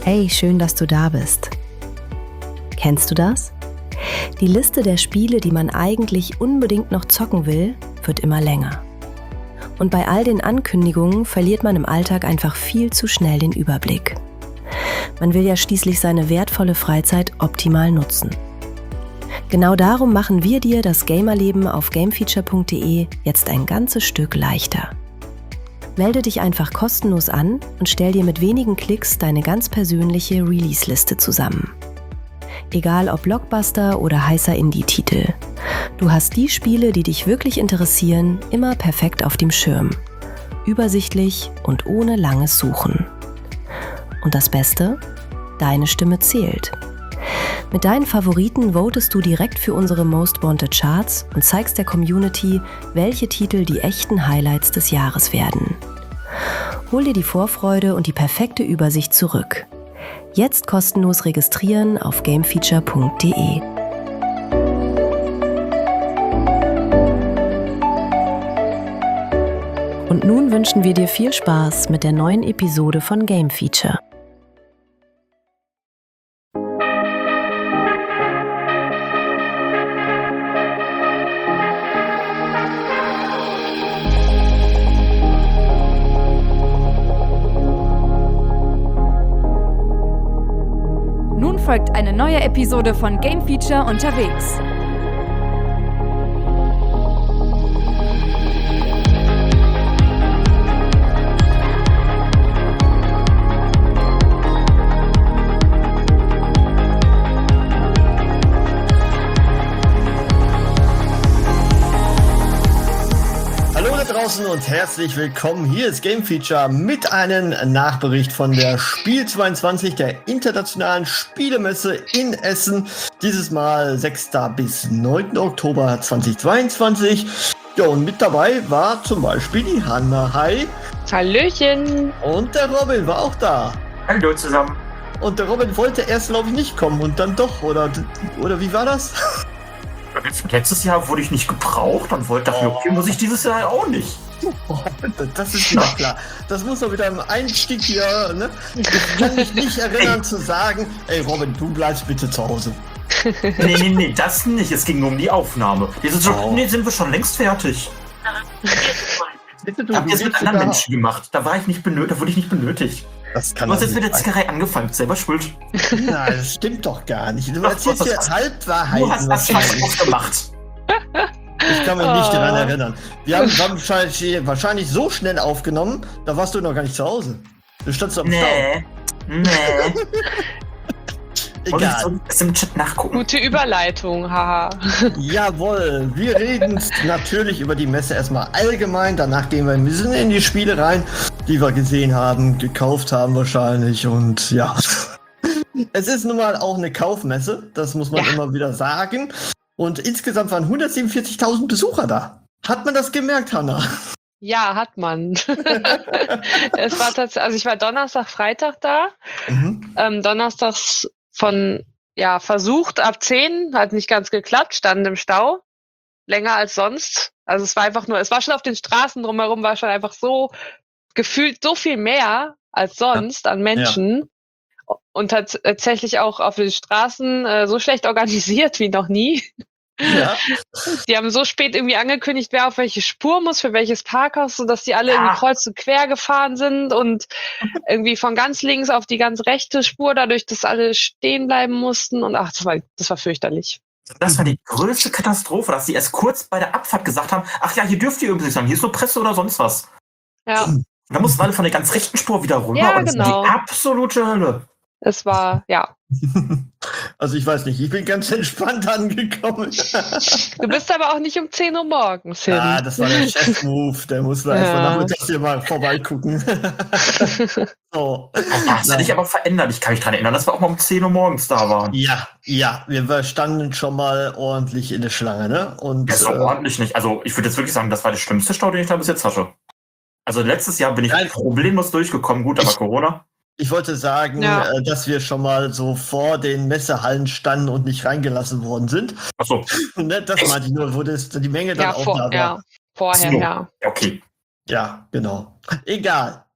Hey, schön, dass du da bist. Kennst du das? Die Liste der Spiele, die man eigentlich unbedingt noch zocken will, wird immer länger. Und bei all den Ankündigungen verliert man im Alltag einfach viel zu schnell den Überblick. Man will ja schließlich seine wertvolle Freizeit optimal nutzen. Genau darum machen wir dir das Gamerleben auf gamefeature.de jetzt ein ganzes Stück leichter. Melde dich einfach kostenlos an und stell dir mit wenigen Klicks deine ganz persönliche Release-Liste zusammen. Egal ob Blockbuster oder heißer Indie-Titel. Du hast die Spiele, die dich wirklich interessieren, immer perfekt auf dem Schirm. Übersichtlich und ohne langes Suchen. Und das Beste? Deine Stimme zählt. Mit deinen Favoriten votest du direkt für unsere Most Wanted Charts und zeigst der Community, welche Titel die echten Highlights des Jahres werden. Hol dir die Vorfreude und die perfekte Übersicht zurück. Jetzt kostenlos registrieren auf gamefeature.de. Und nun wünschen wir dir viel Spaß mit der neuen Episode von Game Feature. Nun folgt eine neue Episode von Game Feature unterwegs. Und herzlich willkommen. Hier ist Game Feature mit einem Nachbericht von der Spiel 22 der Internationalen Spielemesse in Essen. Dieses Mal 6. bis 9. Oktober 2022. Ja, und mit dabei war zum Beispiel die Hanna. Hi. Hallöchen. Und der Robin war auch da. Hallo zusammen. Und der Robin wollte erst, glaube ich, nicht kommen und dann doch, oder wie war das? Letztes Jahr wurde ich nicht gebraucht und wollte dafür, okay, muss ich dieses Jahr auch nicht. Das ist mir klar. Das muss doch wieder im Einstieg hier, ne? Ich kann mich nicht erinnern zu sagen, ey Robin, du bleibst bitte zu Hause. Nee, das nicht. Es ging nur um die Aufnahme. Sind wir schon längst fertig. Ich hab jetzt mit anderen Menschen gemacht. Da wurde ich nicht benötigt. Das kann du hast jetzt mit der Zickerei angefangen, selber schuld. Nein, das stimmt doch gar nicht. Du erzählst hier Halbwahrheiten. Du hast das falsch gemacht. Ich kann mich nicht daran erinnern. Wir haben wahrscheinlich so schnell aufgenommen, da warst du noch gar nicht zu Hause. Du standst am Stau. Nee. Egal. Ich im Chat nachgucken. Gute Überleitung, haha. Jawohl, wir reden natürlich über die Messe erstmal allgemein, danach gehen wir ein bisschen in die Spiele rein, die wir gesehen haben, gekauft haben wahrscheinlich und ja. Es ist nun mal auch eine Kaufmesse, das muss man immer wieder sagen. Und insgesamt waren 147.000 Besucher da. Hat man das gemerkt, Hanna? Ja, hat man. Es war tatsächlich, also ich war Donnerstag, Freitag da. Donnerstags versucht ab 10, hat nicht ganz geklappt, standen im Stau. Länger als sonst. Also es war schon auf den Straßen drumherum, war schon einfach so gefühlt so viel mehr als sonst an Menschen. Ja. Und tatsächlich auch auf den Straßen so schlecht organisiert wie noch nie. Ja. Die haben so spät irgendwie angekündigt, wer auf welche Spur muss, für welches Parkhaus, sodass die alle irgendwie kreuz und quer gefahren sind und irgendwie von ganz links auf die ganz rechte Spur, dadurch, dass alle stehen bleiben mussten. Und das war fürchterlich. Das war die größte Katastrophe, dass sie erst kurz bei der Abfahrt gesagt haben, ach ja, hier dürft ihr übrigens sagen, hier ist nur Presse oder sonst was. Ja. Und da mussten alle von der ganz rechten Spur wieder runter. Ja, und das genau. war die absolute Hölle. Es war, ja. Also ich weiß nicht, ich bin ganz entspannt angekommen. Du bist aber auch nicht um 10 Uhr morgens hin. Ah, das war der Chef-Move, der muss da erstmal nachmittags hier mal vorbeigucken. So. Das hat sich aber verändert, ich kann mich dran erinnern, dass wir auch mal um 10 Uhr morgens da waren. Ja, wir standen schon mal ordentlich in der Schlange, ne? Und das war ordentlich nicht, also ich würde jetzt wirklich sagen, das war der schlimmste Stau, den ich da bis jetzt hatte. Also letztes Jahr bin ich problemlos durchgekommen, gut, aber Corona. Ich wollte sagen, dass wir schon mal so vor den Messehallen standen und nicht reingelassen worden sind. Ach so. Das meinte ich nur, wo die Menge dann auch da war. Vorher, Okay. Ja, genau. Egal.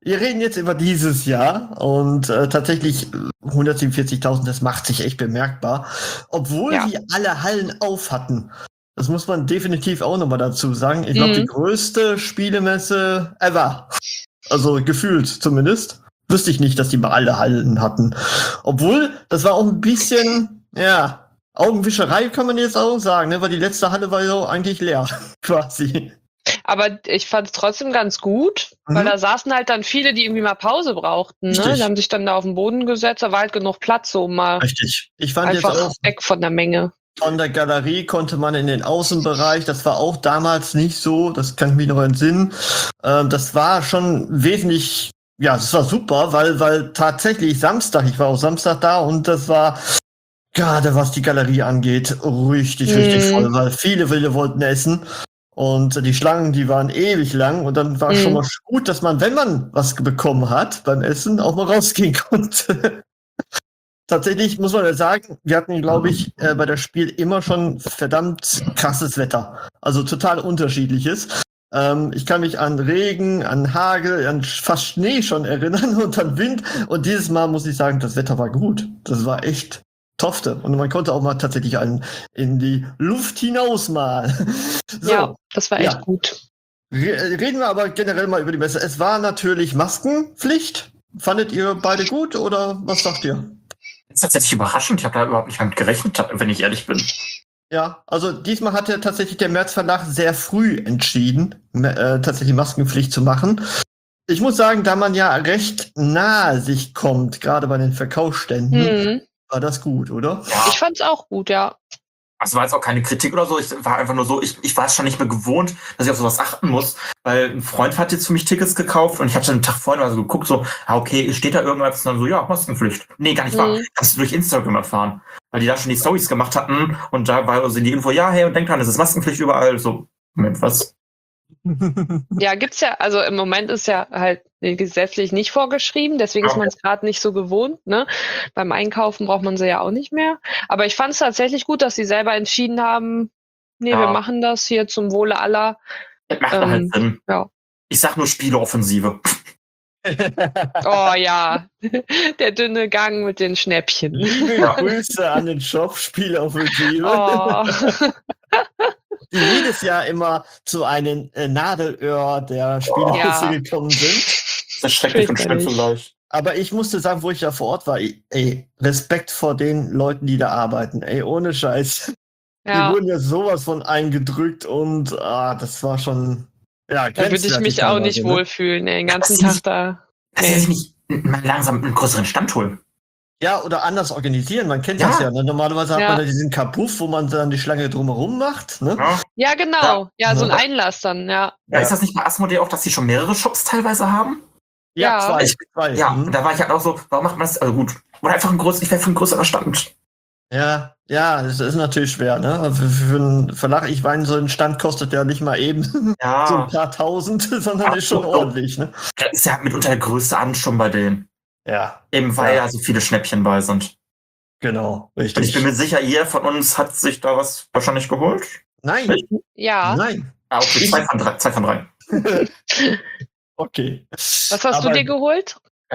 wir reden jetzt über dieses Jahr und tatsächlich 147.000, das macht sich echt bemerkbar. Obwohl die alle Hallen auf hatten. Das muss man definitiv auch nochmal dazu sagen. Ich glaube, die größte Spielemesse ever. Also gefühlt zumindest. Wüsste ich nicht, dass die mal alle Hallen hatten. Obwohl, das war auch ein bisschen, Augenwischerei kann man jetzt auch sagen, ne? Weil die letzte Halle war ja eigentlich leer, quasi. Aber ich fand es trotzdem ganz gut, weil da saßen halt dann viele, die irgendwie mal Pause brauchten. Ne? Die haben sich dann da auf den Boden gesetzt, da war halt genug Platz, so mal Richtig. Ich fand einfach jetzt auch weg von der Menge. Von der Galerie konnte man in den Außenbereich, das war auch damals nicht so, das kann ich mich noch entsinnen. Das war schon wesentlich, das war super, weil tatsächlich Samstag, ich war auch Samstag da und das war gerade was die Galerie angeht, richtig voll, weil viele wollten essen. Und die Schlangen, die waren ewig lang und dann war schon mal gut, dass man, wenn man was bekommen hat beim Essen, auch mal rausgehen konnte. Tatsächlich muss man ja sagen, wir hatten, glaube ich, bei der Spiel immer schon verdammt krasses Wetter. Also total unterschiedliches. Ich kann mich an Regen, an Hagel, an fast Schnee schon erinnern und an Wind. Und dieses Mal muss ich sagen, das Wetter war gut. Das war echt Tofte. Und man konnte auch mal tatsächlich einen in die Luft hinaus malen. So, ja, das war echt gut. Reden wir aber generell mal über die Messe. Es war natürlich Maskenpflicht. Fandet ihr beide gut oder was sagt ihr? Das ist tatsächlich überraschend. Ich habe da überhaupt nicht damit gerechnet, wenn ich ehrlich bin. Ja, also diesmal hat ja tatsächlich der Merz Verlag sehr früh entschieden, tatsächlich Maskenpflicht zu machen. Ich muss sagen, da man ja recht nahe sich kommt, gerade bei den Verkaufsständen, war das gut, oder? Ja. Ich fand's auch gut, ja. Also war jetzt auch keine Kritik oder so, ich war einfach nur so, ich war es schon nicht mehr gewohnt, dass ich auf sowas achten muss, weil ein Freund hat jetzt für mich Tickets gekauft und ich hatte einen Tag vorher so geguckt, so, okay, steht da irgendwas? Und dann so, ja, Maskenpflicht. Nee, gar nicht wahr. Kannst du durch Instagram erfahren. Weil die da schon die Storys gemacht hatten und da war also die Info, ja, hey, und denkt dran, es ist Maskenpflicht überall. So, Moment, was? Ja, gibt's ja, also im Moment ist ja halt gesetzlich nicht vorgeschrieben, deswegen ist man es gerade nicht so gewohnt, ne? Beim Einkaufen braucht man sie ja auch nicht mehr. Aber ich fand es tatsächlich gut, dass sie selber entschieden haben, wir machen das hier zum Wohle aller. Das macht halt Sinn. Ja. Ich sag nur Spieleoffensive. Oh ja, der dünne Gang mit den Schnäppchen. Liebe Grüße an den Shop Spieleoffensive. Oh. Die jedes Jahr immer zu einem Nadelöhr der Spielehüsse gekommen sind. Das ist schrecklich und schlimm zugleich. Aber ich musste sagen, wo ich da vor Ort war, Respekt vor den Leuten, die da arbeiten. Ohne Scheiß. Ja. Die wurden ja sowas von eingedrückt und das war schon... Ja, da würde ich mich auch nicht wohlfühlen, den ganzen Tag da. Dass sie sich nicht mal langsam einen größeren Stand holen. Ja, oder anders organisieren. Man kennt das ja. Ne? Normalerweise hat man da diesen Kapuff, wo man dann die Schlange drumherum macht. Ne? Ja, genau. Ja, so ein Einlass dann, ja. Ist das nicht bei Asmodee auch, dass sie schon mehrere Shops teilweise haben? Ja, zwei. Ja, und da war ich halt auch so, warum macht man das? Also gut. Oder einfach ich wäre für ein größerer Stand. Ja, das ist natürlich schwer, ne? Für einen Verlag, ich meine, so ein Stand kostet ja nicht mal eben so ein paar tausend, sondern ist schon ordentlich, ne? Das ist ja mitunter der größte Ansturm bei denen. Ja. Eben weil ja so viele Schnäppchen bei sind. Genau, richtig. Und ich bin mir sicher, jeder von uns hat sich da was wahrscheinlich geholt. Nein. Ja. Nein. Okay, 2 von 3. Okay. Was hast du dir geholt? Ich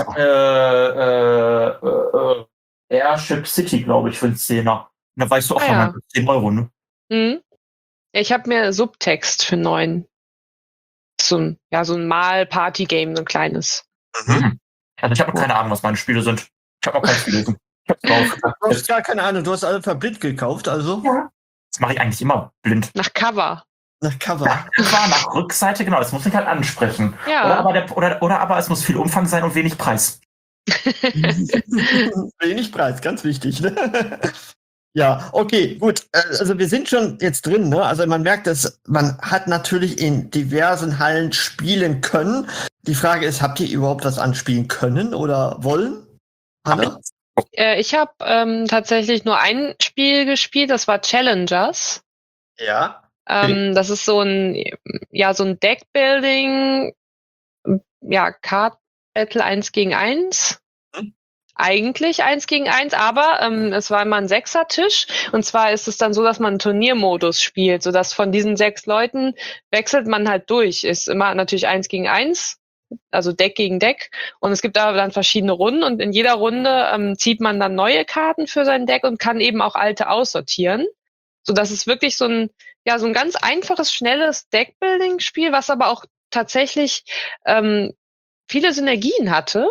habe Airship City, glaube ich, für einen 10er. Da weißt du auch mal 10 Euro, ne? Ich habe mir Subtext für 9. So ein Mal-Party-Game, so ein kleines. Also ich habe keine Ahnung, was meine Spiele sind. Ich habe auch kein Spiel gelesen. Du hast gar keine Ahnung, du hast alle blind gekauft, also? Ja. Das mache ich eigentlich immer blind. Nach Cover. Nach Rückseite, genau, das muss ich halt ansprechen. Ja. Oder aber es muss viel Umfang sein und wenig Preis. Wenig Preis, ganz wichtig, ne? Ja, okay, gut. Also wir sind schon jetzt drin, ne? Also man merkt, dass man hat natürlich in diversen Hallen spielen können. Die Frage ist, habt ihr überhaupt was anspielen können oder wollen? Hanna? Ich habe tatsächlich nur ein Spiel gespielt, das war Challengers. Ja. Das ist so ein Deckbuilding, Card Battle 1 gegen 1. Eigentlich 1 gegen 1, aber es war immer ein Sechser-Tisch. Und zwar ist es dann so, dass man einen Turniermodus spielt, sodass von diesen 6 Leuten wechselt man halt durch. Ist immer natürlich 1 gegen 1 also Deck gegen Deck. Und es gibt aber dann verschiedene Runden und in jeder Runde zieht man dann neue Karten für sein Deck und kann eben auch alte aussortieren. Sodass es wirklich so ein ganz einfaches, schnelles Deckbuilding-Spiel, was aber auch tatsächlich viele Synergien hatte,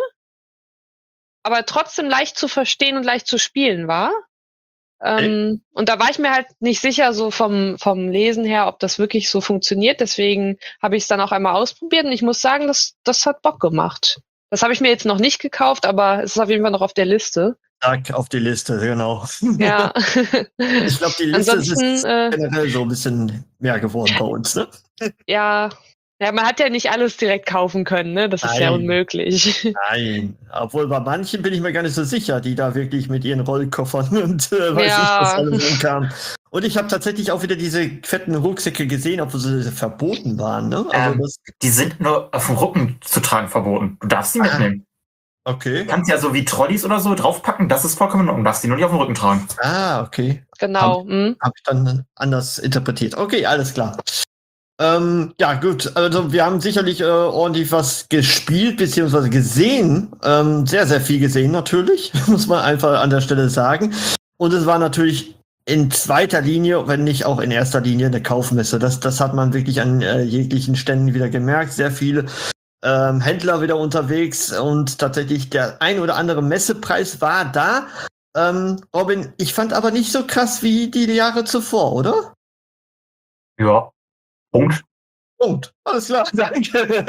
aber trotzdem leicht zu verstehen und leicht zu spielen war. Und da war ich mir halt nicht sicher, so vom Lesen her, ob das wirklich so funktioniert. Deswegen habe ich es dann auch einmal ausprobiert und ich muss sagen, das hat Bock gemacht. Das habe ich mir jetzt noch nicht gekauft, aber es ist auf jeden Fall noch auf der Liste. Tag auf die Liste, genau. Ja. Ich glaube, die Liste ist generell so ein bisschen mehr geworden bei uns, ne? Ja, man hat ja nicht alles direkt kaufen können, ne? Das ist ja unmöglich. Nein, obwohl bei manchen bin ich mir gar nicht so sicher, die da wirklich mit ihren Rollkoffern und weiß nicht, was alles rumkam. Und ich habe tatsächlich auch wieder diese fetten Rucksäcke gesehen, obwohl sie verboten waren, ne? Also die sind nur auf dem Rücken zu tragen verboten. Du darfst sie mitnehmen. Okay. Du kannst ja so wie Trolleys oder so draufpacken, das ist vollkommen in Ordnung. Du darfst die nur nicht auf dem Rücken tragen. Okay. Genau. Hab ich dann anders interpretiert. Okay, alles klar. Ja, gut. Also wir haben sicherlich ordentlich was gespielt bzw. gesehen. Sehr, sehr viel gesehen natürlich, muss man einfach an der Stelle sagen. Und es war natürlich in zweiter Linie, wenn nicht auch in erster Linie, eine Kaufmesse. Das hat man wirklich an jeglichen Ständen wieder gemerkt. Sehr viele Händler wieder unterwegs und tatsächlich der ein oder andere Messepreis war da. Robin, ich fand aber nicht so krass wie die Jahre zuvor, oder? Ja. Punkt. Alles klar, danke.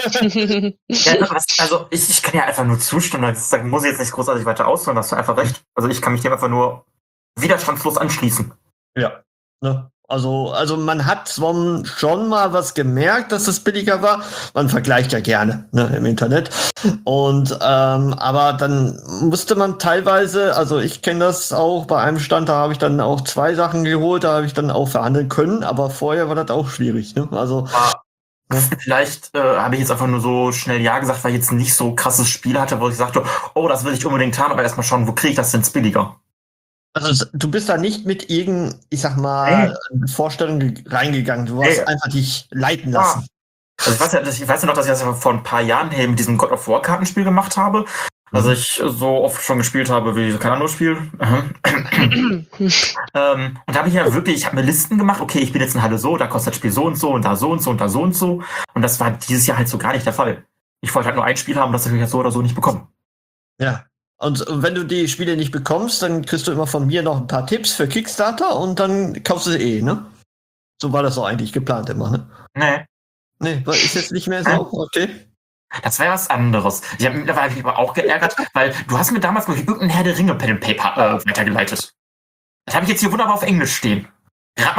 Also ich kann ja einfach nur zustimmen, da muss ich jetzt nicht großartig weiter ausholen, hast du einfach recht. Also ich kann mich dem einfach nur widerstandslos anschließen. Ja. Ne? Also man hat schon mal was gemerkt, dass es billiger war. Man vergleicht ja gerne, ne, im Internet. Und aber dann musste man teilweise, also ich kenne das auch, bei einem Stand, da habe ich dann auch 2 Sachen geholt, da habe ich dann auch verhandeln können, aber vorher war das auch schwierig. Ne? Also vielleicht habe ich jetzt einfach nur so schnell Ja gesagt, weil ich jetzt nicht so krasses Spiel hatte, wo ich sagte, oh, das will ich unbedingt haben, aber erstmal schauen, wo kriege ich das denn billiger? Also du bist da nicht mit ich sag mal, Vorstellungen reingegangen. Du hast einfach dich leiten lassen. Also ich weiß ja noch, dass ich das vor ein paar Jahren hier mit diesem God of War Kartenspiel gemacht habe. Also ich so oft schon gespielt habe wie kein anderes Spiel. Und da habe ich ja wirklich, ich habe mir Listen gemacht, okay, ich bin jetzt in Halle so, da kostet das Spiel so und so und da so und so und da so und so. Und das war dieses Jahr halt so gar nicht der Fall. Ich wollte halt nur ein Spiel haben, das ich jetzt so oder so nicht bekommen. Ja. Und wenn du die Spiele nicht bekommst, dann kriegst du immer von mir noch ein paar Tipps für Kickstarter und dann kaufst du sie ne? So war das auch eigentlich geplant immer, ne? Nee, ist jetzt nicht mehr so? Okay. Das wäre was anderes. Ich habe mittlerweile aber auch geärgert, weil du hast mir damals, glaube ich, irgendein Herr der Ringe Pen and Paper weitergeleitet. Das habe ich jetzt hier wunderbar auf Englisch stehen. Rat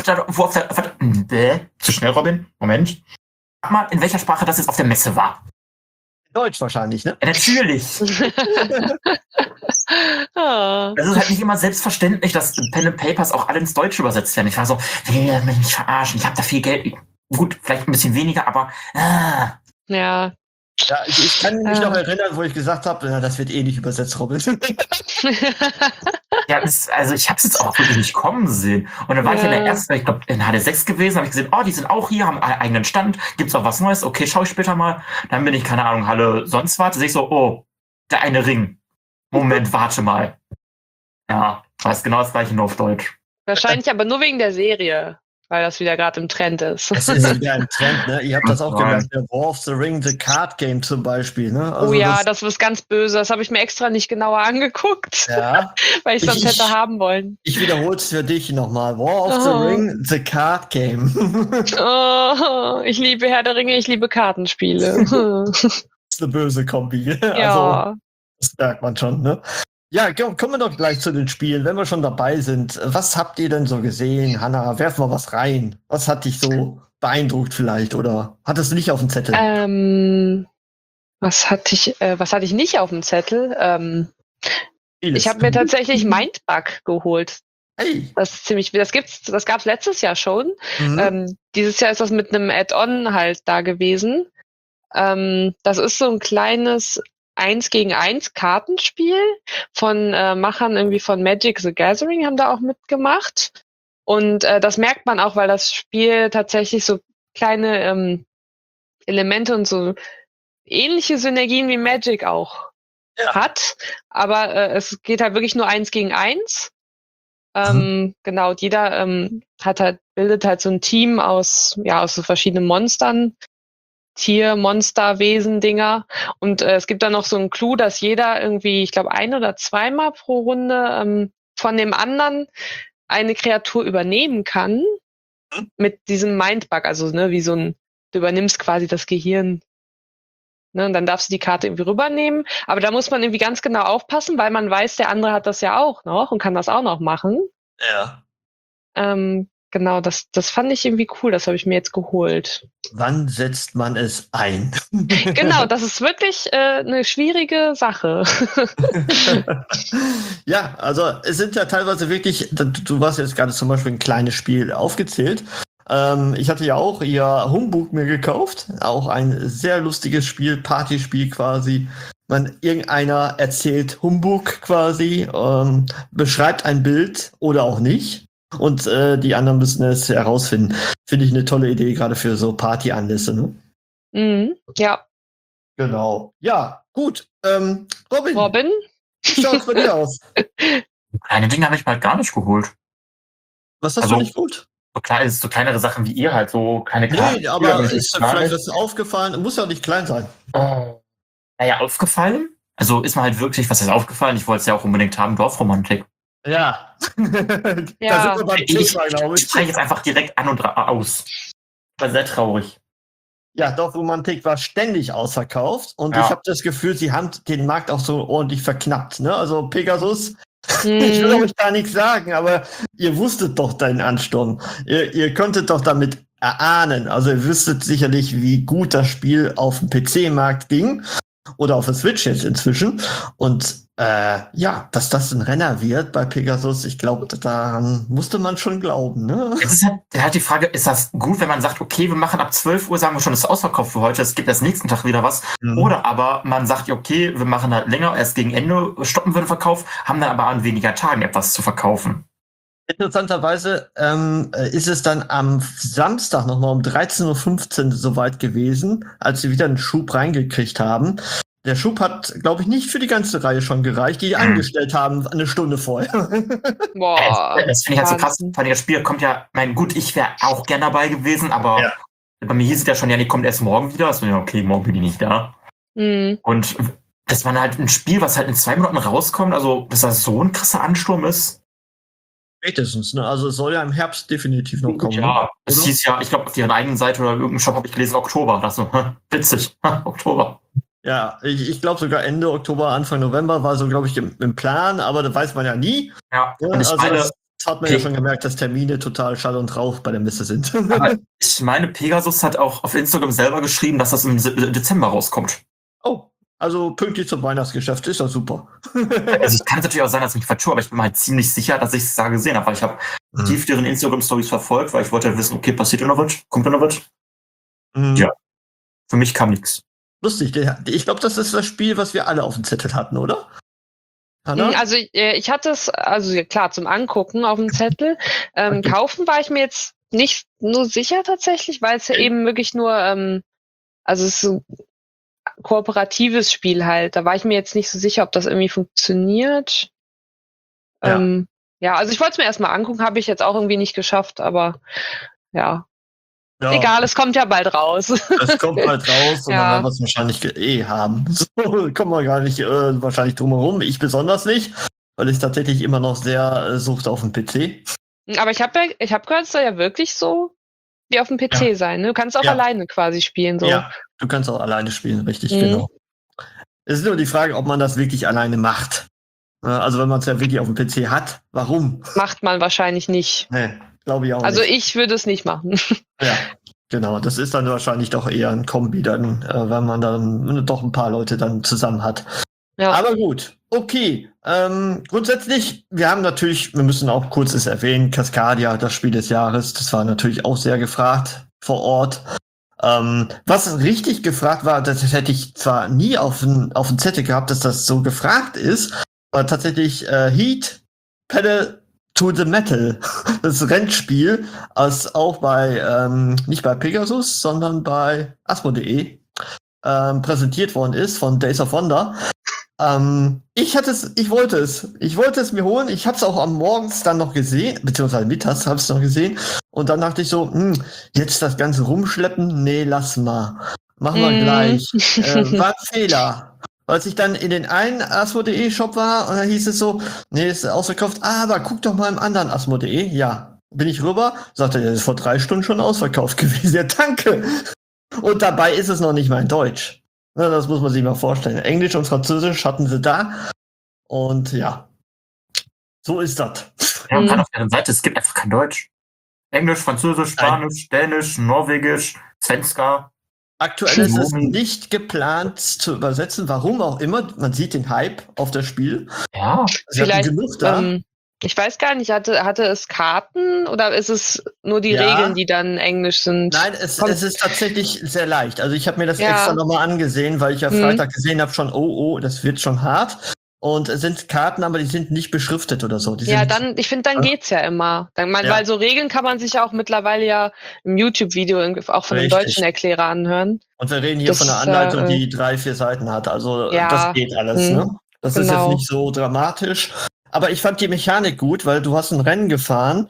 mal, zu schnell, Robin. Moment. Rat mal, in welcher Sprache das jetzt auf der Messe war. Deutsch wahrscheinlich, ne? Ja, natürlich. Es ist halt nicht immer selbstverständlich, dass Pen and Papers auch alle ins Deutsche übersetzt werden. Ich war so, will mich nicht verarschen, ich habe da viel Geld. Gut, vielleicht ein bisschen weniger, aber Ja. Ja, ich kann mich noch erinnern, wo ich gesagt habe, das wird nicht übersetzt, Robin. Ja, also ich habe es jetzt auch wirklich nicht kommen sehen. Und dann war ich in der ersten, ich glaube in HD6 gewesen, habe ich gesehen, die sind auch hier, haben einen eigenen Stand, gibt's auch was Neues, okay, schaue ich später mal. Dann bin ich, keine Ahnung, Halle sonst was, sehe ich so, der eine Ring. Moment, warte mal. Ja, weiß genau das gleiche nur auf Deutsch. Wahrscheinlich aber nur wegen der Serie. Weil das wieder gerade im Trend ist. Es ist wieder ein Trend, ne? Ihr habt das auch gemerkt, der War of the Ring, The Card Game zum Beispiel, ne? Also das ist ganz böse. Das habe ich mir extra nicht genauer angeguckt. Ja. Weil ich sonst hätte haben wollen. Ich wiederhole es für dich nochmal. War of the Ring, The Card Game. Ich liebe Herr der Ringe, ich liebe Kartenspiele. Das ist eine böse Kombi. Ja. Also, das merkt man schon, ne? Ja, kommen wir doch gleich zu den Spielen, wenn wir schon dabei sind. Was habt ihr denn so gesehen, Hanna? Werf mal was rein. Was hat dich so beeindruckt vielleicht oder hattest du nicht auf dem Zettel? Was hatte ich nicht auf dem Zettel? Ich habe mir tatsächlich Mindbug geholt. Hey. Das gab's letztes Jahr schon. Dieses Jahr ist das mit einem Add-on halt da gewesen. Das ist so ein kleines 1-gegen-1 Kartenspiel von Machern irgendwie von Magic the Gathering, haben da auch mitgemacht. Und das merkt man auch, weil das Spiel tatsächlich so kleine Elemente und so ähnliche Synergien wie Magic auch hat, aber es geht halt wirklich nur 1 gegen 1. Genau, jeder bildet halt so ein Team aus so verschiedenen Monstern, Tier, Monster, Wesen, Dinger. Und es gibt dann noch so einen Clou, dass jeder irgendwie, ich glaube, 1 oder 2-mal pro Runde von dem anderen eine Kreatur übernehmen kann mit diesem Mindbug, also wie du übernimmst quasi das Gehirn. Ne, und dann darfst du die Karte irgendwie rübernehmen. Aber da muss man irgendwie ganz genau aufpassen, weil man weiß, der andere hat das ja auch noch und kann das auch noch machen. Ja. Genau, das fand ich irgendwie cool. Das habe ich mir jetzt geholt. Wann setzt man es ein? Genau, das ist wirklich eine schwierige Sache. Ja, also es sind ja teilweise wirklich, du hast jetzt gerade zum Beispiel ein kleines Spiel aufgezählt. Ich hatte ja auch ihr Humbug mir gekauft. Auch ein sehr lustiges Spiel, Partyspiel quasi. Irgendeiner erzählt Humbug quasi, beschreibt ein Bild oder auch nicht. Und die anderen müssen es herausfinden. Finde ich eine tolle Idee, gerade für so Partyanlässe, ne? Mhm, ja. Genau. Ja, gut. Robin? Wie schaut's bei dir aus? Kleine Dinge habe ich mal gar nicht geholt. Was hast du nicht geholt? So kleinere Sachen wie ihr halt, so keine Karten. Nee, aber ist vielleicht was aufgefallen? Muss ja nicht klein sein. Naja, aufgefallen? Also ist mir halt wirklich, was ist aufgefallen? Ich wollte es ja auch unbedingt haben, Dorfromantik. Ja. Da sind wir beim Thema, glaube ich. Ich spreche jetzt einfach direkt an und aus. War sehr traurig. Ja, Dorfromantik war ständig ausverkauft und ich habe das Gefühl, sie haben den Markt auch so ordentlich verknappt. Ne? Also Pegasus, ich will euch gar nichts sagen, aber ihr wusstet doch deinen Ansturm. Ihr könntet doch damit erahnen. Also ihr wüsstet sicherlich, wie gut das Spiel auf dem PC-Markt ging oder auf der Switch jetzt inzwischen. Und dass das ein Renner wird bei Pegasus, ich glaube, daran musste man schon glauben. Ne? Jetzt ist halt die Frage, ist das gut, wenn man sagt, okay, wir machen ab 12 Uhr, sagen wir schon, es ist ausverkauft für heute, es gibt erst nächsten Tag wieder was. Oder aber man sagt, okay, wir machen halt länger, erst gegen Ende stoppen wir den Verkauf, haben dann aber an weniger Tagen etwas zu verkaufen. Interessanterweise ist es dann am Samstag nochmal um 13:15 Uhr soweit gewesen, als sie wieder einen Schub reingekriegt haben. Der Schub hat, glaube ich, nicht für die ganze Reihe schon gereicht, die angestellt haben eine Stunde vorher. Boah. Das finde ich halt so krass. Vor allem das Spiel kommt ja, gut, ich wäre auch gern dabei gewesen, aber bei mir hieß es ja schon, die kommt erst morgen wieder. Also, okay, morgen bin ich nicht da. Und das war halt ein Spiel, was halt in 2 Monaten rauskommt, also dass das so ein krasser Ansturm ist. Spätestens, ne? Also es soll ja im Herbst definitiv noch kommen. Ja, es hieß ja, ich glaube, auf deren eigenen Seite oder irgendeinem Shop habe ich gelesen, Oktober. Das so, witzig, Oktober. Ja, ich glaube sogar Ende Oktober, Anfang November war so, glaube ich, im Plan, aber das weiß man ja nie. Ja, und das hat man ja schon gemerkt, dass Termine total Schall und Rauch bei der Messe sind. Aber ich meine, Pegasus hat auch auf Instagram selber geschrieben, dass das im Dezember rauskommt. Oh, also pünktlich zum Weihnachtsgeschäft, ist doch super. Also es kann natürlich auch sein, dass ich mich vertue, aber ich bin mir halt ziemlich sicher, dass ich es da gesehen habe, weil ich habe tief deren Instagram-Stories verfolgt, weil ich wollte halt wissen, okay, passiert da noch was? Kommt da noch was? Ja, für mich kam nichts. Lustig, ich glaube, das ist das Spiel, was wir alle auf dem Zettel hatten, oder? Hanna? Also ich hatte es, klar, zum Angucken auf dem Zettel. Kaufen war ich mir jetzt nicht nur sicher tatsächlich, weil es ja eben wirklich nur, es ist so ein kooperatives Spiel halt. Da war ich mir jetzt nicht so sicher, ob das irgendwie funktioniert. Also ich wollte es mir erstmal angucken, habe ich jetzt auch irgendwie nicht geschafft, aber ja. Egal, es kommt ja bald raus. Es kommt bald raus und dann werden wir es wahrscheinlich haben. So kommen wir gar nicht wahrscheinlich drum herum. Ich besonders nicht, weil ich tatsächlich immer noch sehr suchte auf dem PC. Aber ich hab gehört, es soll ja wirklich so wie auf dem PC sein. Ne? Du kannst auch alleine quasi spielen. So. Ja, du kannst auch alleine spielen, richtig, genau. Es ist nur die Frage, ob man das wirklich alleine macht. Also wenn man es ja wirklich auf dem PC hat, warum? Macht man wahrscheinlich nicht. Nee. Glaube ich auch also nicht. Ich würde es nicht machen. Ja, genau. Das ist dann wahrscheinlich doch eher ein Kombi, dann, wenn man dann doch ein paar Leute dann zusammen hat. Ja. Aber gut, okay. Grundsätzlich, wir müssen auch kurzes erwähnen, Cascadia, das Spiel des Jahres, das war natürlich auch sehr gefragt vor Ort. Was richtig gefragt war, das hätte ich zwar nie auf den Zettel gehabt, dass das so gefragt ist, war tatsächlich Heat, Pedal to the Metal, das Rennspiel, als auch nicht bei Pegasus, sondern bei Asmo.de präsentiert worden ist von Days of Wonder. Ich wollte es mir holen. Ich habe es auch am Morgens dann noch gesehen, beziehungsweise mittags habe ich es noch gesehen. Und dann dachte ich so, jetzt das Ganze rumschleppen? Nee, lass mal. Machen wir gleich. War ein Fehler. Als ich dann in den einen Asmo.de Shop war und dann hieß es so, nee, ist ausverkauft, aber guck doch mal im anderen Asmo.de. Ja, bin ich rüber, sagte er, das ist vor 3 Stunden schon ausverkauft gewesen. Ja, danke. Und dabei ist es noch nicht mal in Deutsch. Na, das muss man sich mal vorstellen. Englisch und Französisch hatten sie da. Und ja, so ist das. Ja, und auf deren Seite, es gibt einfach kein Deutsch. Englisch, Französisch, Spanisch, Dänisch, Norwegisch, Svenska. Aktuell ist es nicht geplant zu übersetzen, warum auch immer. Man sieht den Hype auf das Spiel. Ja, vielleicht genug da. Ich weiß gar nicht, hatte es Karten oder ist es nur die Regeln, die dann Englisch sind? Nein, es ist tatsächlich sehr leicht. Also ich habe mir das extra nochmal angesehen, weil ich ja Freitag gesehen habe schon, das wird schon hart. Und es sind Karten, aber die sind nicht beschriftet oder so. Ich finde, dann geht's ja immer. Weil so Regeln kann man sich ja auch mittlerweile ja im YouTube-Video auch von dem deutschen Erklärer anhören. Und wir reden hier von einer Anleitung, die 3-4 Seiten hat. Also das geht alles. Ne? Das ist jetzt nicht so dramatisch. Aber ich fand die Mechanik gut, weil du hast ein Rennen gefahren,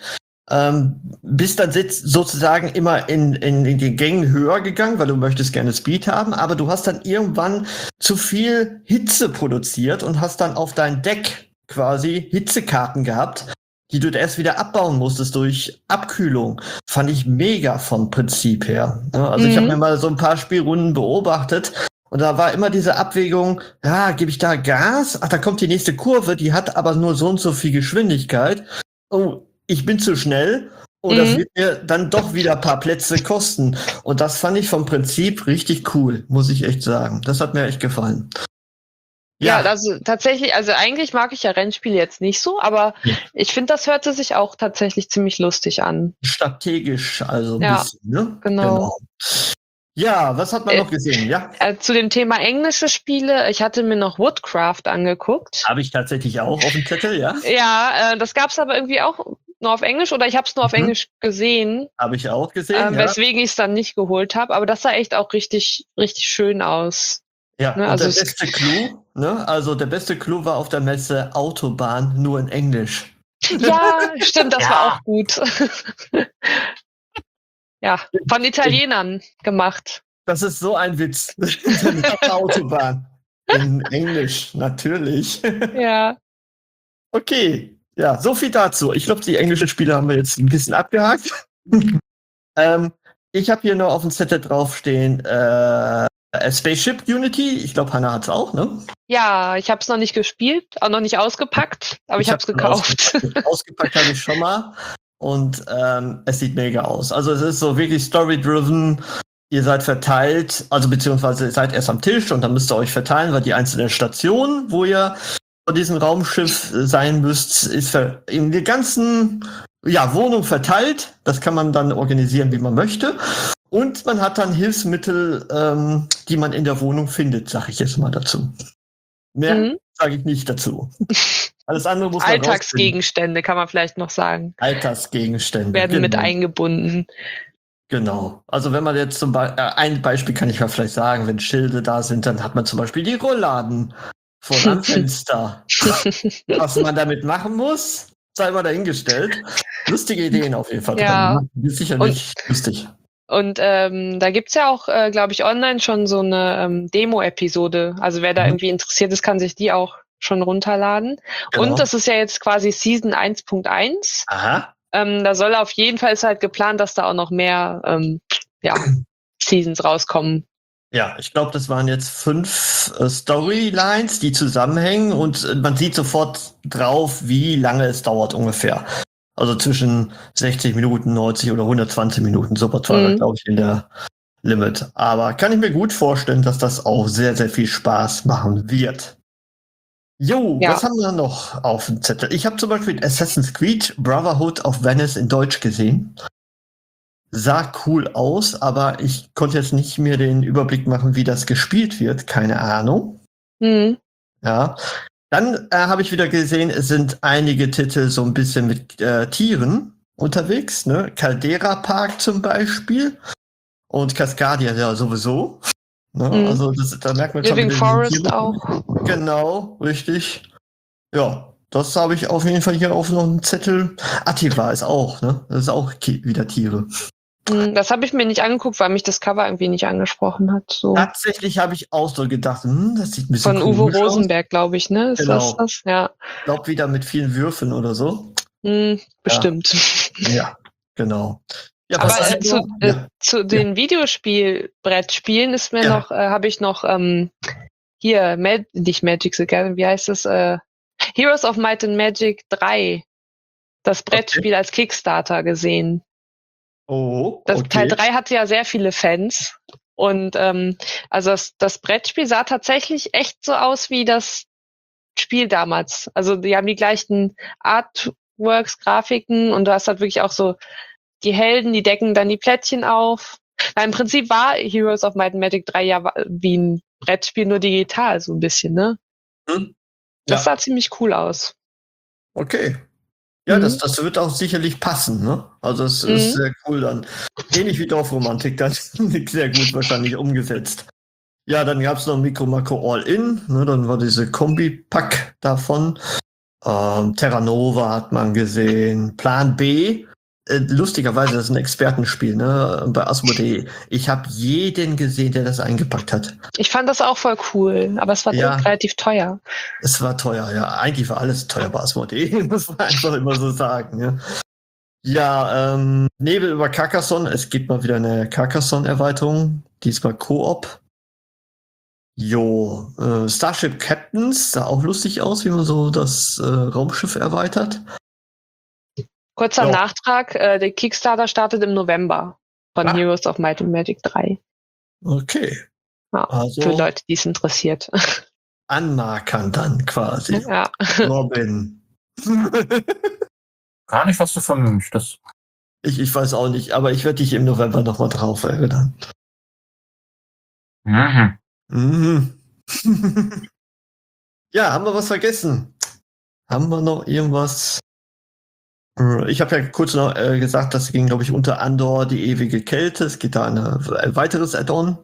bist dann sozusagen immer in den Gängen höher gegangen, weil du möchtest gerne Speed haben, aber du hast dann irgendwann zu viel Hitze produziert und hast dann auf dein Deck quasi Hitzekarten gehabt, die du erst wieder abbauen musstest durch Abkühlung. Fand ich mega vom Prinzip her. Also ich habe mir mal so ein paar Spielrunden beobachtet. Und da war immer diese Abwägung, gebe ich da Gas? Ach, da kommt die nächste Kurve, die hat aber nur so und so viel Geschwindigkeit. Oh, ich bin zu schnell. Und das wird mir dann doch wieder ein paar Plätze kosten. Und das fand ich vom Prinzip richtig cool, muss ich echt sagen. Das hat mir echt gefallen. Ja, also tatsächlich, also eigentlich mag ich ja Rennspiele jetzt nicht so, aber ich finde, das hörte sich auch tatsächlich ziemlich lustig an. Strategisch, also ein bisschen, ne? Genau. Ja, was hat man noch gesehen? Ja. Zu dem Thema englische Spiele, ich hatte mir noch Woodcraft angeguckt. Habe ich tatsächlich auch auf dem Zettel, ja. Ja, das gab's aber irgendwie auch nur auf Englisch oder ich habe es nur auf Englisch gesehen. Habe ich auch gesehen, weswegen ich es dann nicht geholt habe, aber das sah echt auch richtig, richtig schön aus. Ja, ne, also der beste Clou, ne? Also der beste Clou war auf der Messe Autobahn, nur in Englisch. Ja, stimmt, das war auch gut. Ja, von Italienern gemacht. Das ist so ein Witz. Autobahn. In Englisch, natürlich. Ja. Okay, ja, so viel dazu. Ich glaube, die englischen Spiele haben wir jetzt ein bisschen abgehakt. Ich habe hier nur auf dem Zettel draufstehen, Spaceship Unity. Ich glaube, Hannah hat es auch, ne? Ja, ich habe es noch nicht gespielt, auch noch nicht ausgepackt, aber ich habe es gekauft. Ausgepackt habe ich schon mal. Und es sieht mega aus. Also es ist so wirklich story-driven. Ihr seid verteilt, also beziehungsweise ihr seid erst am Tisch und dann müsst ihr euch verteilen, weil die einzelnen Stationen, wo ihr von diesem Raumschiff sein müsst, ist in der ganzen Wohnung verteilt. Das kann man dann organisieren, wie man möchte. Und man hat dann Hilfsmittel, die man in der Wohnung findet, sage ich jetzt mal dazu. Mehr sage ich nicht dazu. Alles andere muss man Alltagsgegenstände kann man vielleicht noch sagen. Alltagsgegenstände werden mit eingebunden. Genau. Also wenn man jetzt zum Beispiel, ein Beispiel kann ich ja vielleicht sagen, wenn Schilde da sind, dann hat man zum Beispiel die Rollladen vor dem Fenster. Was man damit machen muss, sei mal dahingestellt. Lustige Ideen auf jeden Fall. Ja. Drin. Ist sicherlich lustig. Und da gibt's ja auch, glaube ich, online schon so eine Demo-Episode. Also wer da irgendwie interessiert ist, kann sich die auch schon runterladen. Genau. Und das ist ja jetzt quasi Season 1.1. Aha. Da soll auf jeden Fall, ist halt geplant, dass da auch noch mehr Seasons rauskommen. Ja, ich glaube, das waren jetzt 5 Storylines, die zusammenhängen und man sieht sofort drauf, wie lange es dauert ungefähr. Also zwischen 60 Minuten, 90 oder 120 Minuten. So was war, glaube ich, in der Limit. Aber kann ich mir gut vorstellen, dass das auch sehr, sehr viel Spaß machen wird. Jo, was haben wir noch auf dem Zettel? Ich habe zum Beispiel Assassin's Creed Brotherhood of Venice in Deutsch gesehen. Sah cool aus, aber ich konnte jetzt nicht mehr den Überblick machen, wie das gespielt wird. Keine Ahnung. Ja. Dann habe ich wieder gesehen, es sind einige Titel so ein bisschen mit Tieren unterwegs. Ne? Caldera Park zum Beispiel. Und Cascadia ja sowieso. Ne? Also da merkt man schon Living wieder Forest Tiere. auch. Genau, richtig. Ja, das habe ich auf jeden Fall hier auf noch einen Zettel. Attiva ist auch, ne? Das ist auch wieder Tiere. Das habe ich mir nicht angeguckt, weil mich das Cover irgendwie nicht angesprochen hat. So. Tatsächlich habe ich auch so gedacht, das sieht ein bisschen Von Uwe komisch Rosenberg, glaube ich, ne? Ist Genau. das? Ja. Ich glaube, wieder mit vielen Würfeln oder so. Bestimmt. Ja, genau. Ja, Aber was ist zu den Videospiel-Brettspielen ist mir noch, habe ich noch hier, nicht Magic the Gathering, wie heißt es? Heroes of Might and Magic 3. Das Brettspiel als Kickstarter gesehen. Oh, Das Teil 3 hatte ja sehr viele Fans. Und also das Brettspiel sah tatsächlich echt so aus wie das Spiel damals. Also die haben die gleichen Artworks, Grafiken und du hast halt wirklich auch so die Helden, die decken dann die Plättchen auf. Na, im Prinzip war Heroes of Might and Magic 3 ja wie ein Brettspiel, nur digital so ein bisschen, ne? Das sah ziemlich cool aus. Okay. Ja, das wird auch sicherlich passen, ne? Also es ist sehr cool dann. Ähnlich wie Dorfromantik, dann sehr gut wahrscheinlich umgesetzt. Ja, dann gab es noch Micro Macro All-In, ne? Dann war diese Kombi-Pack davon. Terra Nova hat man gesehen. Plan B. Lustigerweise, das ist ein Expertenspiel, ne? Bei Asmodee. Ich habe jeden gesehen, der das eingepackt hat. Ich fand das auch voll cool, aber es war relativ teuer. Es war teuer, ja. Eigentlich war alles teuer bei Asmodee, muss man einfach immer so sagen, ja. Ja, Nebel über Carcassonne. Es gibt mal wieder eine Carcassonne-Erweiterung. Diesmal Koop. Jo, Starship Captains sah auch lustig aus, wie man so das Raumschiff erweitert. Kurzer Nachtrag, der Kickstarter startet im November von Heroes of Might and Magic 3. Okay. Ja, also für Leute, die es interessiert. Anmarkern dann quasi. Ja. Robin. Gar nicht, was du von mir möchtest. Ich weiß auch nicht, aber ich werde dich im November nochmal drauf erinnern. Ja, haben wir was vergessen? Haben wir noch irgendwas? Ich habe ja kurz noch gesagt, das ging, glaube ich, unter Andor, die ewige Kälte. Es geht da ein weiteres Add-on.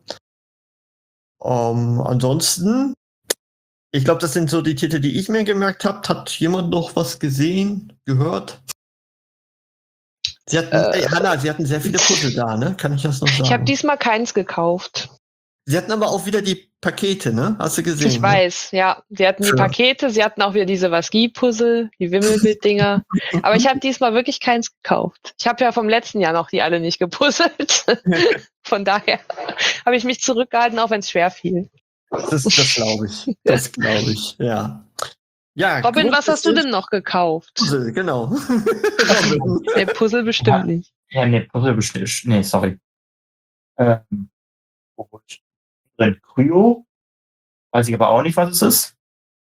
Ansonsten, ich glaube, das sind so die Titel, die ich mir gemerkt habe. Hat jemand noch was gesehen, gehört? Hanna, Sie hatten sehr viele Puzzle da, ne? Kann ich das noch sagen? Ich habe diesmal keins gekauft. Sie hatten aber auch wieder die Pakete, ne? Hast du gesehen? Ich weiß, ja. Sie hatten die Pakete, sie hatten auch wieder diese Was-Gi-Puzzle, die Wimmelbild-Dinger. Aber ich habe diesmal wirklich keins gekauft. Ich habe ja vom letzten Jahr noch die alle nicht gepuzzelt. Von daher habe ich mich zurückgehalten, auch wenn es schwer fiel. Das glaube ich. Das glaube ich, ja. Ja, Robin, was hast du denn noch gekauft? Puzzle, genau. Der Puzzle bestimmt nicht. Ja, nee, Puzzle bestimmt. Nee, sorry. Kryo. Weiß ich aber auch nicht, was es ist.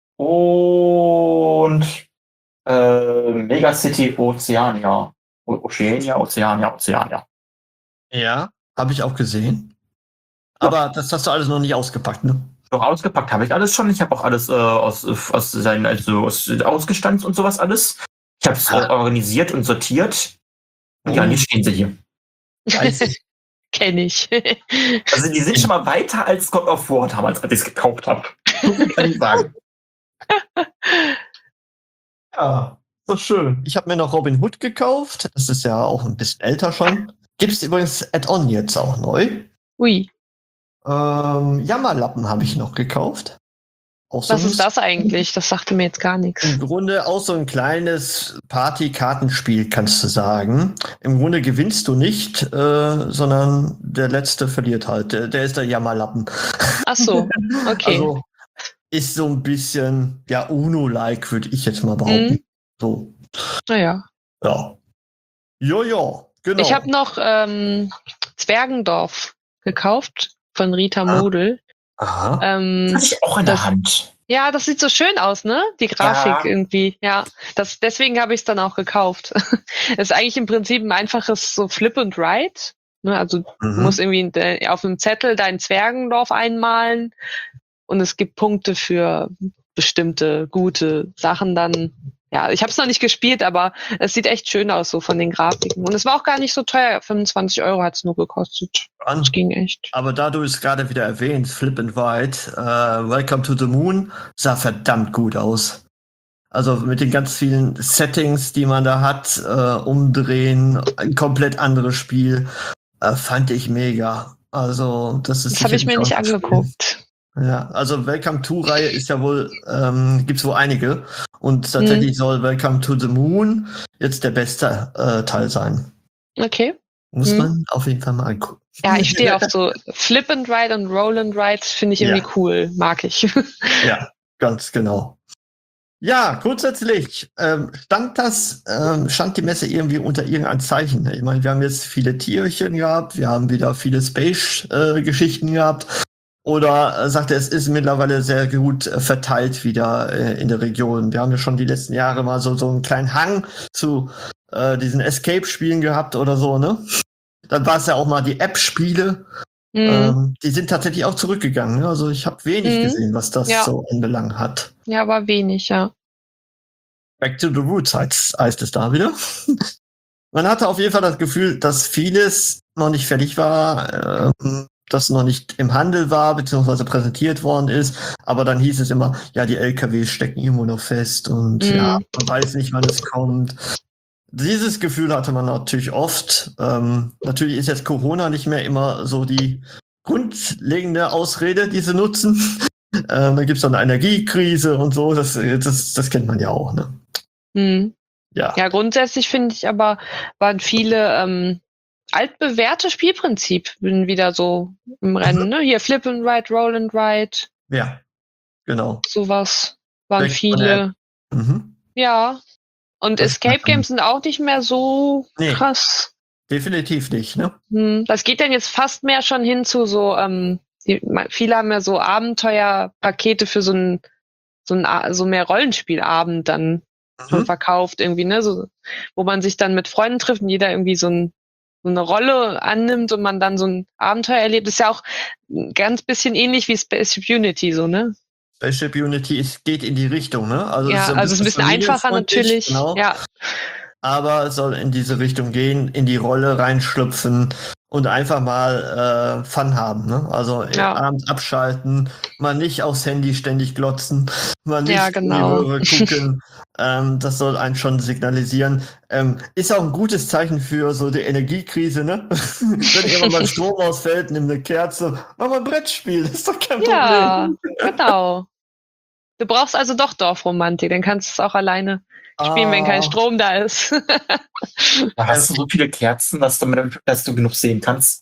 Und Megacity Oceania. Oceania. Ja, habe ich auch gesehen. Aber das hast du alles noch nicht ausgepackt, ne? Doch, ausgepackt habe ich alles schon. Ich habe auch alles aus Ausgestands und sowas alles. Ich habe es organisiert und sortiert. Und ja, jetzt stehen sie hier. Kenne ich. Also die sind schon mal weiter als God of War damals, als ich es gekauft habe. Kann ich sagen. Ja, so schön. Ich habe mir noch Robin Hood gekauft. Das ist ja auch ein bisschen älter schon. Gibt es übrigens Add-on jetzt auch neu. Ui. Jammerlappen habe ich noch gekauft. Was ist das eigentlich? Das sagte mir jetzt gar nichts. Im Grunde auch so ein kleines Party-Kartenspiel, kannst du sagen. Im Grunde gewinnst du nicht, sondern der Letzte verliert halt. Der ist der Jammerlappen. Ach so, okay. Also ist so ein bisschen, ja, UNO-like, würde ich jetzt mal behaupten. So. Naja. Ja. Jojo, genau. Ich habe noch Zwergendorf gekauft von Rita Model. Aha. Das hatte ich auch in der Hand. Ja, das sieht so schön aus, ne? Die Grafik irgendwie. Ja, deswegen habe ich es dann auch gekauft. Es ist eigentlich im Prinzip ein einfaches so Flip and Write. Ne? Also du musst irgendwie auf einem Zettel dein Zwergendorf einmalen und es gibt Punkte für bestimmte gute Sachen dann. ja, ich habe es noch nicht gespielt, aber es sieht echt schön aus, so von den Grafiken. Und es war auch gar nicht so teuer. 25 € hat es nur gekostet. Das ging echt. Aber da du es gerade wieder erwähnt, Flip and Ride, Welcome to the Moon sah verdammt gut aus. Also mit den ganz vielen Settings, die man da hat, umdrehen, ein komplett anderes Spiel, fand ich mega. Also das habe ich mir nicht angeguckt. Ja, also Welcome to-Reihe ist ja wohl, gibt's wohl einige. Und tatsächlich soll Welcome to the Moon jetzt der beste Teil sein. Okay. Muss man auf jeden Fall mal angucken. Ja, ich stehe auf so Flip and Ride und Roll and Ride, finde ich irgendwie cool, mag ich. Ja, ganz genau. Ja, grundsätzlich stand die Messe irgendwie unter irgendeinem Zeichen. Ich meine, wir haben jetzt viele Tierchen gehabt, wir haben wieder viele Space-Geschichten gehabt. Oder sagt er, es ist mittlerweile sehr gut verteilt wieder in der Region. Wir haben ja schon die letzten Jahre mal so einen kleinen Hang zu diesen Escape-Spielen gehabt oder so, ne? Dann war es ja auch mal die App-Spiele. Die sind tatsächlich auch zurückgegangen. Ne? Also ich habe wenig gesehen, was das so anbelangt hat. Ja, aber wenig, ja. Back to the Roots heißt es da wieder. Man hatte auf jeden Fall das Gefühl, dass vieles noch nicht fertig war, das noch nicht im Handel war, beziehungsweise präsentiert worden ist. Aber dann hieß es immer, ja, die LKWs stecken irgendwo noch fest und ja, man weiß nicht, wann es kommt. Dieses Gefühl hatte man natürlich oft. Natürlich ist jetzt Corona nicht mehr immer so die grundlegende Ausrede, die sie nutzen. Da gibt's dann eine Energiekrise und so. Das kennt man ja auch, ne? Ja, grundsätzlich finde ich aber, waren viele altbewährte Spielprinzipien wieder so im Rennen. Ne? Hier Flip and Ride, Roll and Ride. Ja, genau. Sowas waren viele. Ja. Und Escape Games sind auch nicht mehr so krass. Definitiv nicht, ne? Das geht dann jetzt fast mehr schon hin zu so, viele haben ja so Abenteuerpakete für so mehr Rollenspielabend dann schon verkauft irgendwie, ne? So, wo man sich dann mit Freunden trifft und jeder irgendwie so eine Rolle annimmt und man dann so ein Abenteuer erlebt. Das ist ja auch ein ganz bisschen ähnlich wie Spaceship Unity, so, ne? Spaceship Unity geht in die Richtung, ne? Also ja, es ist ein bisschen einfacher natürlich. Genau. Ja. Aber es soll in diese Richtung gehen, in die Rolle reinschlüpfen und einfach mal Fun haben, ne? Also abends abschalten, mal nicht aufs Handy ständig glotzen, mal nicht in die Röhre gucken. Das soll einen schon signalisieren. Ist auch ein gutes Zeichen für so die Energiekrise, ne? Wenn irgendwann mal Strom ausfällt, nimm eine Kerze, mach mal ein Brettspiel, das ist doch kein Problem. Ja, genau. Du brauchst also doch Dorfromantik, dann kannst du es auch alleine spielen, wenn kein Strom da ist. Da hast du so viele Kerzen, dass du genug sehen kannst.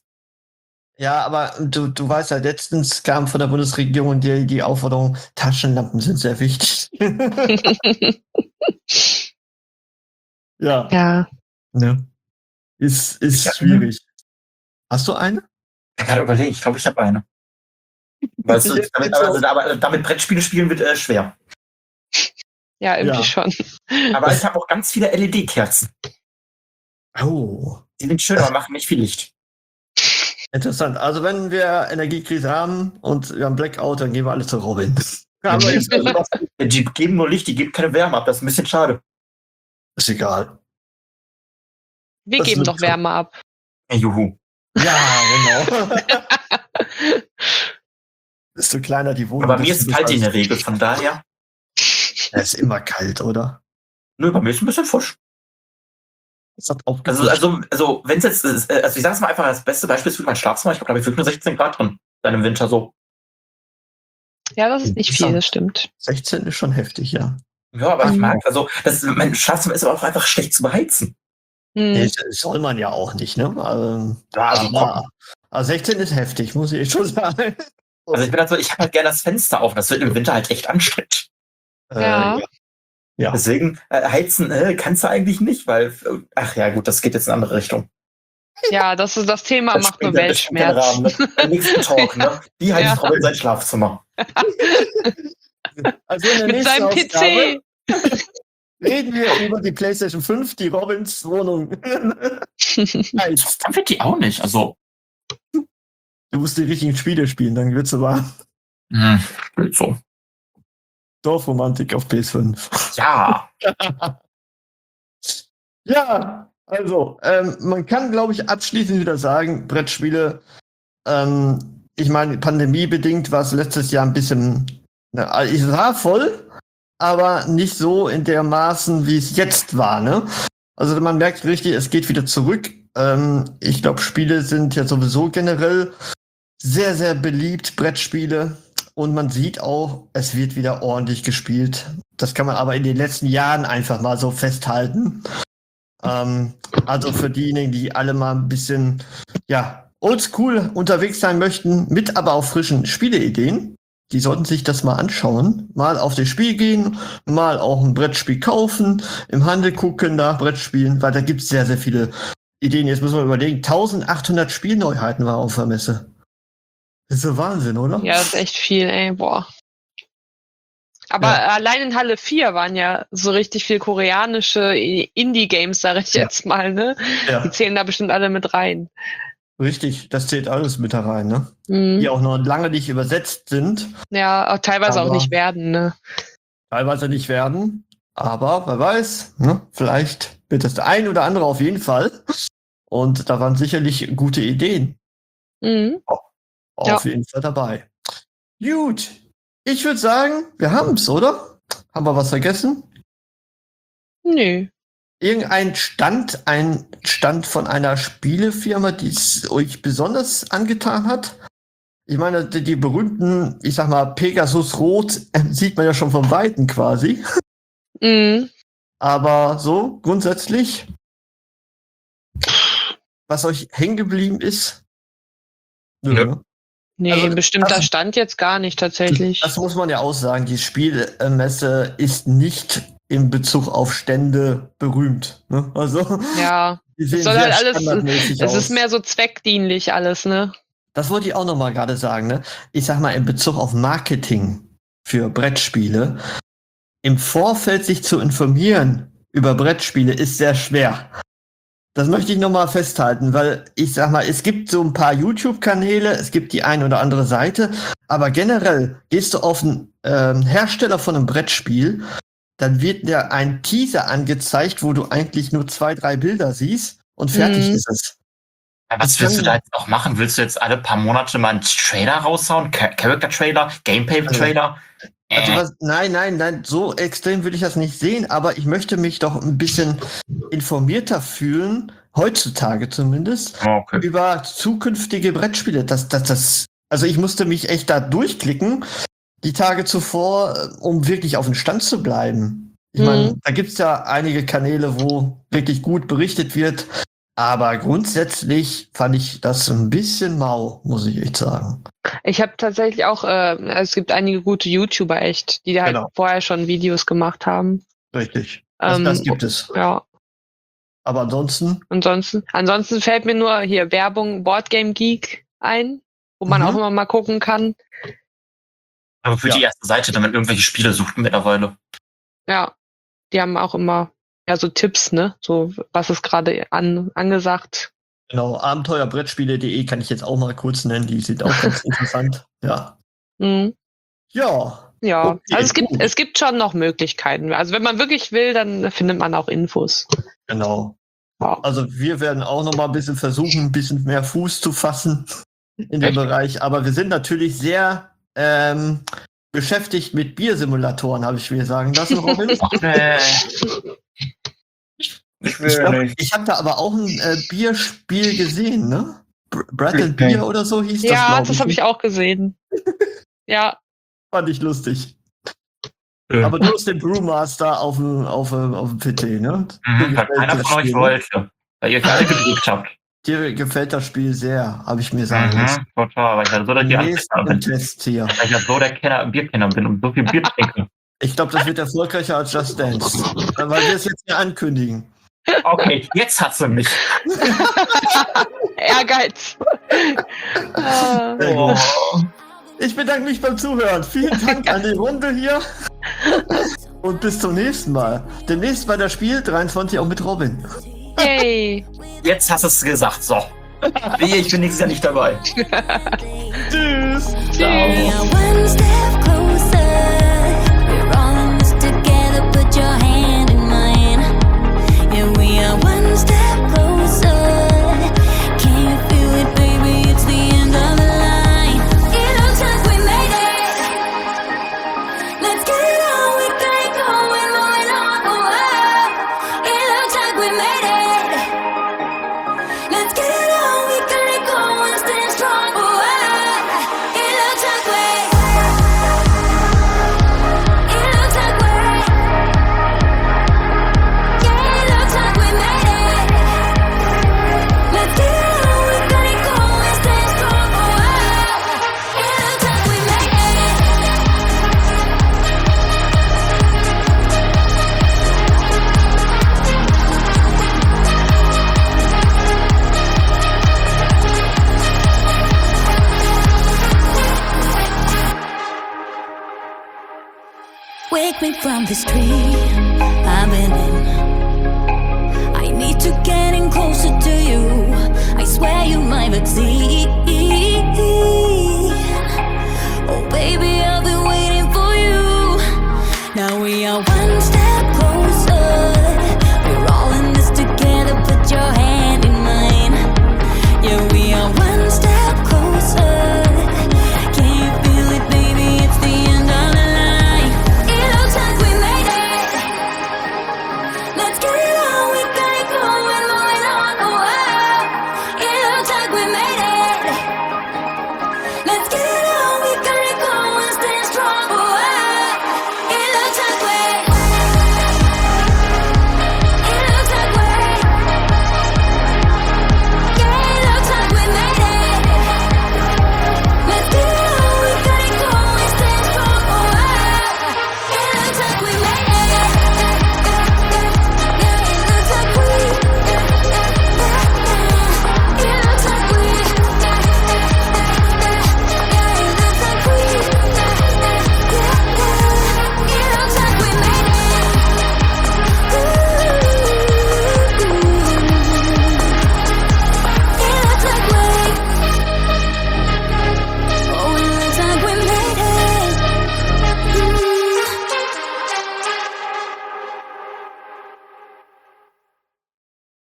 Ja, aber du weißt ja, letztens kam von der Bundesregierung die Aufforderung, Taschenlampen sind sehr wichtig. Ja. Ne? Ist schwierig. Hast du eine? Ich kann überlegen, ich glaube, ich habe eine. Weißt du, damit Brettspiele spielen wird schwer. Ja, irgendwie schon. Aber ich habe auch ganz viele LED-Kerzen. Oh. Die sind schön, aber machen nicht viel Licht. Interessant. Also wenn wir Energiekrise haben und wir haben Blackout, dann gehen wir alle zu Robin. Die geben nur Licht, die geben keine Wärme ab. Das ist ein bisschen schade. Ist egal. Wir geben doch Wärme ab. Juhu. Ja, genau. Desto kleiner die Wohnung. Aber bei mir ist es kalt in der Regel, von daher. Es ist immer kalt, oder? Nö, bei mir ist es ein bisschen frisch. Also wenn es jetzt, also ich sage es mal einfach, das beste Beispiel ist für mein Schlafzimmer. Ich glaube, da habe ich wirklich nur 16 Grad drin. Dann im Winter so. Ja, das ist nicht viel, das stimmt. 16 ist schon heftig, ja. Ja, aber ich mag, also mein Schlafzimmer ist aber auch einfach schlecht zu beheizen. Nee, soll man ja auch nicht, ne? Also 16 ist heftig, muss ich schon sagen. Also ich habe halt gerne das Fenster auf. Das wird im Winter halt echt anstrengend. Ja. Deswegen heizen kannst du eigentlich nicht, weil, ach ja gut, das geht jetzt in eine andere Richtung. Ja, das Thema macht nur Weltschmerz. Beim nächsten Talk, ne? Wie heizt Robin sein Schlafzimmer? Also in der mit seinem Ausgabe PC. Reden wir über die PlayStation 5, die Robins Wohnung heizt. Dann wird die auch nicht, also. Du musst die richtigen Spiele spielen, dann wird's so warm. So. Dorfromantik auf PS5. Ja. Ja, also, man kann, glaube ich, abschließend wieder sagen, Brettspiele, ich meine, pandemiebedingt war es letztes Jahr ein bisschen, ich war voll, aber nicht so in der Maßen, wie es jetzt war, ne? Also man merkt richtig, es geht wieder zurück. Ich glaube, Spiele sind ja sowieso generell sehr, sehr beliebt, Brettspiele. Und man sieht auch, es wird wieder ordentlich gespielt. Das kann man aber in den letzten Jahren einfach mal so festhalten. Also für diejenigen, die alle mal ein bisschen, ja, oldschool unterwegs sein möchten, mit aber auch frischen Spieleideen, die sollten sich das mal anschauen. Mal auf das Spiel gehen, mal auch ein Brettspiel kaufen, im Handel gucken nach Brettspielen, weil da gibt es sehr, sehr viele Ideen. Jetzt müssen wir überlegen, 1800 Spielneuheiten war auf der Messe. Das ist so Wahnsinn, oder? Ja, das ist echt viel, ey, boah. Aber allein in Halle 4 waren ja so richtig viel koreanische Indie-Games, sag ich jetzt mal, ne? Ja. Die zählen da bestimmt alle mit rein. Richtig, das zählt alles mit da rein, ne? Die auch noch lange nicht übersetzt sind. Ja, auch teilweise auch nicht werden, ne? Teilweise nicht werden, aber wer weiß, ne? Vielleicht wird das der ein oder andere auf jeden Fall. Und da waren sicherlich gute Ideen. Auf jeden Fall dabei. Gut, ich würde sagen, wir haben's, oder? Haben wir was vergessen? Nö. Irgendein ein Stand von einer Spielefirma, die es euch besonders angetan hat? Ich meine, die berühmten, ich sag mal, Pegasus Rot sieht man ja schon von Weitem quasi. Aber so grundsätzlich, was euch hängen geblieben ist? Nö. Nee, Also, ein bestimmter Stand jetzt gar nicht tatsächlich. Das muss man ja auch sagen, die Spielmesse ist nicht in Bezug auf Stände berühmt. Ne? Also, ja, die es sehen soll sehr halt alles, standardmäßig es aus. ist mehr so zweckdienlich alles, ne? Das wollte ich auch noch mal gerade sagen. Ne? Ich sag mal, in Bezug auf Marketing für Brettspiele, im Vorfeld sich zu informieren über Brettspiele ist sehr schwer. Das möchte ich noch mal festhalten, weil ich sag mal, es gibt so ein paar YouTube-Kanäle, es gibt die ein oder andere Seite, aber generell gehst du auf einen Hersteller von einem Brettspiel, dann wird dir ein Teaser angezeigt, wo du eigentlich nur 2, 3 Bilder siehst und fertig ist es. Ja, was willst du da jetzt auch machen? Willst du jetzt alle paar Monate mal einen Trailer raushauen? Character-Trailer? Gameplay-Trailer? Nein, so extrem würde ich das nicht sehen, aber ich möchte mich doch ein bisschen informierter fühlen, heutzutage zumindest, über zukünftige Brettspiele. Also ich musste mich echt da durchklicken, die Tage zuvor, um wirklich auf dem Stand zu bleiben. Ich meine, da gibt's ja einige Kanäle, wo wirklich gut berichtet wird, aber grundsätzlich fand ich das ein bisschen mau, muss ich echt sagen. Ich habe tatsächlich auch, es gibt einige gute YouTuber echt, die halt vorher schon Videos gemacht haben. Richtig. Das gibt es. Ja. Aber Ansonsten fällt mir nur hier Werbung Boardgame Geek ein, wo man auch immer mal gucken kann. Aber für die erste Seite, wenn man irgendwelche Spiele sucht mittlerweile. Ja, die haben auch immer so Tipps, ne? So, was ist gerade angesagt. Genau, abenteuerbrettspiele.de kann ich jetzt auch mal kurz nennen, die sind auch ganz interessant. Ja. Ja. Ja, okay, also es gibt schon noch Möglichkeiten. Also wenn man wirklich will, dann findet man auch Infos. Genau. Ja. Also wir werden auch noch mal ein bisschen versuchen, ein bisschen mehr Fuß zu fassen in dem Bereich. Aber wir sind natürlich sehr beschäftigt mit Biersimulatoren, habe ich mir sagen lassen, Robin. Ich habe da aber auch ein Bierspiel gesehen, ne? Bread and Beer oder so hieß das, ja, das habe ich auch gesehen. Ja. Fand ich lustig. Aber du hast den Brewmaster auf dem PC, ne? Weil keiner von euch wollte, weil ihr euch alle gedrückt habt. Dir gefällt das Spiel sehr, habe ich mir sagen lassen. Total, weil ich halt so der Test hier. Weil ich halt so der Bierkenner bin und so viel Bier trinke. Ich glaube, das wird erfolgreicher als Just Dance. Weil wir es jetzt hier ankündigen. Okay, jetzt hat sie mich. Ehrgeiz. Ich bedanke mich beim Zuhören. Vielen Dank an die Runde hier. Und bis zum nächsten Mal. Demnächst bei der Spiel 23 auch mit Robin. Yay. Jetzt hast du es gesagt. So. Ich bin nächstes Jahr nicht dabei. Tschüss. Ciao. One step closer. We're Wake me from this dream I've been in. I need to get in closer to you. I swear you're my vaccine.